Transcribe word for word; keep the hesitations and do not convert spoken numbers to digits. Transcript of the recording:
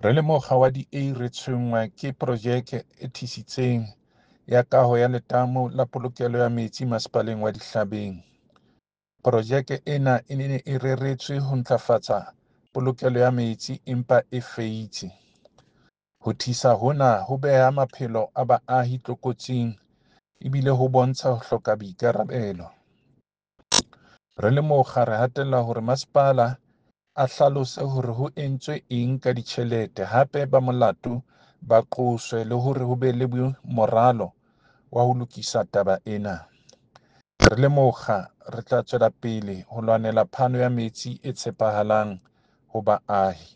Re le mokga wa di-A re tshwenngwa ke projeke e thusitseng ya kaho ya letamo la polokelo ya metsi Masepaleng wa Dihlabeng. Projeke ena e ne e reretswe ho ntlafatsa polokelo ya metsi empa e feitse. Ho thusa hona ho beha maphelo a baahi tlokotsing ebile ho bontsha ho hloka boikarabelo. Re le mokga re hatella hore masepala a hlalose hore ho entswe eng ka ditjhelete, hape ba molato ba qoswe le hore ho be le moralo wa ho lokisa taba ena. Re le mokga re tla tswela pele ho lwanela phano ya metsi e tshepahalang ho baahi.